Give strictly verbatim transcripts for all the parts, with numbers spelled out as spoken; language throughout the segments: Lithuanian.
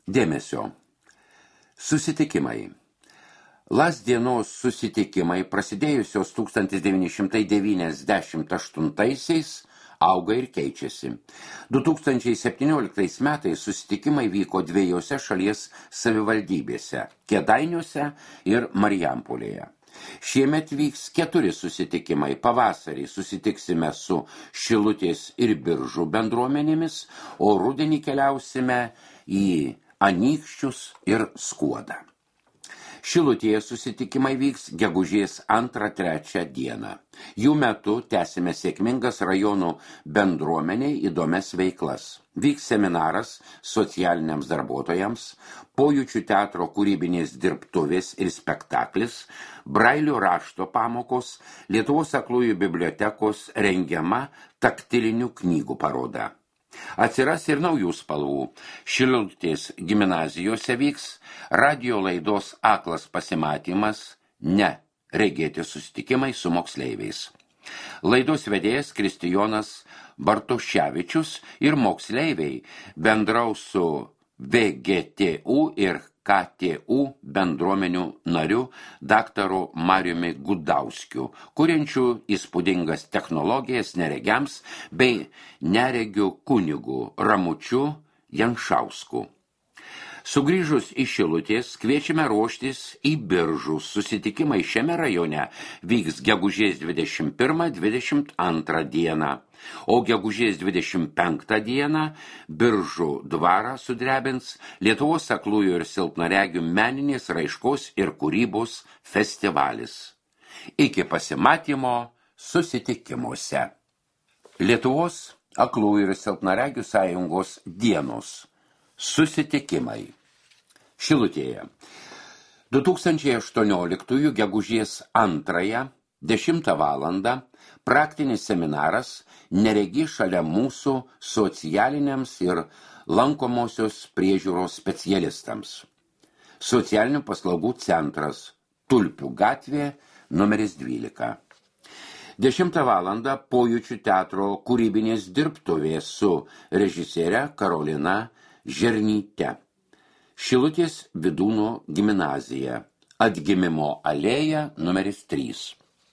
Dėmesio. Susitikimai. Lasdienos susitikimai, prasidėjusios tūkstantis devyni šimtai devyniasdešimt aštuntaisiais, auga ir keičiasi. du tūkstančiai septynioliktais metais susitikimai vyko dviejose šalies savivaldybėse – Kėdainiuose ir Marijampolėje. Šiemet vyks keturi susitikimai. Pavasarį susitiksime su Šilutės ir Biržų bendruomenėmis, o rudenį keliausime į Anykščius ir Skuodą. Šilutėje susitikimai vyks gegužės antrą trečią dieną. Jų metu tęsime sėkmingas rajonų bendruomeniai įdomias veiklas. Vyks seminaras socialiniams darbuotojams, pojūčių teatro kūrybinės dirbtuvės ir spektaklis, Brailio rašto pamokos, Lietuvos aklųjų bibliotekos rengiama taktilinių knygų paroda. Atsiras ir naujų spalvų. Šilutės gimnazijose vyks radijo laidos Aklas pasimatymas, ne regėti susitikimai su moksleiviais. Laidos vedėjas Kristijonas Bartoševičius ir moksleiviai bendraus su V G T U ir K T U bendruomenių nariu daktaru Mariumi Gudauskiu, kuriančių įspūdingas technologijas neregiams bei neregių kunigu Ramučiu Janšausku. Sugrįžus iš Šilutės kviečiame ruoštis į Biržus. Susitikimai šiame rajone vyks gegužės dvidešimt pirmą dvidešimt antrą dieną, o gegužės dvidešimt penktą dieną Biržų dvarą sudrebins Lietuvos aklųjų ir silpnaregių meninės raiškos ir kūrybos festivalis. Iki pasimatymo susitikimuose. Lietuvos aklųjų ir silpnaregių sąjungos dienos. Susitikimai. Šilutėje. du tūkstančiai aštuonioliktųjų gegužės antrąją dešimtą valandą praktinis seminaras neregi šalia mūsų socialiniams ir lankomosios priežiūros specialistams. Socialinių paslaugų centras, Tulpių gatvė, numeris dvylika. dešimtą valandą pojūčių teatro kūrybinės dirbtuvės su režisierė Karolina Žernyte. Šilutės Vidūno gimnazija, Atgimimo alėja, numeris trys.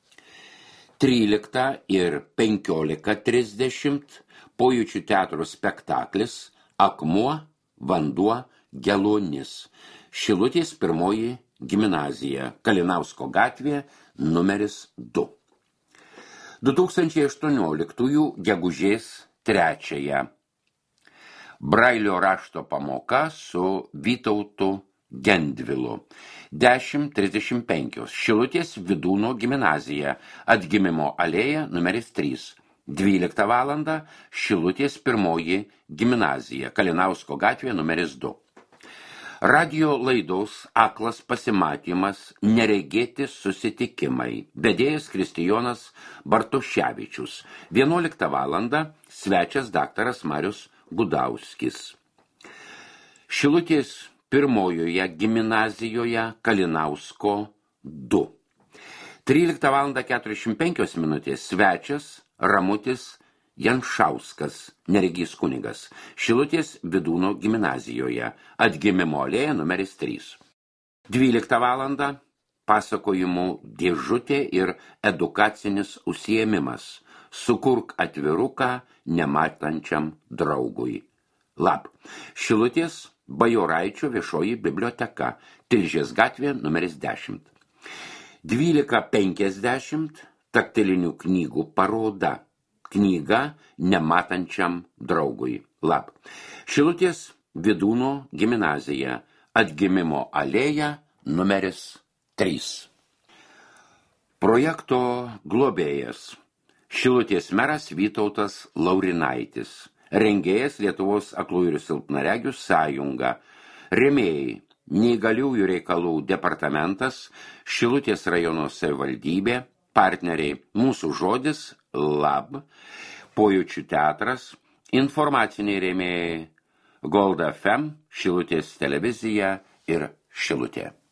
tryliktą ir penkiolika trisdešimt pojūčių teatro spektaklis Akmuo, vanduo, geluonis. Šilutės pirmoji gimnazija, Kalinausko gatvė, numeris du. du tūkstančiai aštuonioliktųjų gegužės trečiąją. Brailio rašto pamoka su Vytautu Gendvilu. dešimt trisdešimt penkios. Šilutės Vidūno gimnazija, Atgimimo alėja, numeris trys. dvyliktą valandą Šilutės pirmoji gimnazija, Kalinausko gatvė, numeris du. Radio laidos Aklas pasimatymas, neregėti susitikimai. Vedėjas Kristijonas Bartoševičius. vienuoliktą valandą svečias daktaras Marius Gudauskis. Šilutės pirmojoje gimnazijoje, Kalinausko du. tryliktą valandą keturiasdešimt penkios minutės svečias Ramutis Janšauskas, neregys kunigas. Šilutės Vidūno gimnazijoje, Atgimimo alėja, numeris trys. dvyliktą valandą pasakojimų dėžutė ir edukacinis užsiėmimas. Sukurk atviruką nematančiam draugui. Lab. Šilutės Bajoraičio viešoji biblioteka, Tilžės gatvė, numeris dešimt. dvylika penkiasdešimt taktilinių knygų paroda. Knyga nematančiam draugui. Lab. Šilutės Vidūno gimnazija, Atgimimo alėja, numeris trys. Projekto globėjas. Šilutės meras Vytautas Laurinaitis. Rengėjas Lietuvos aklųjų ir silpnaregių sąjunga. Rėmėjai Neįgaliųjų reikalų departamentas, Šilutės rajono savivaldybė, partneriai Mūsų žodis, Lab, Pojūčių teatras, informaciniai rėmėjai Gold F M, Šilutės televizija ir Šilutė.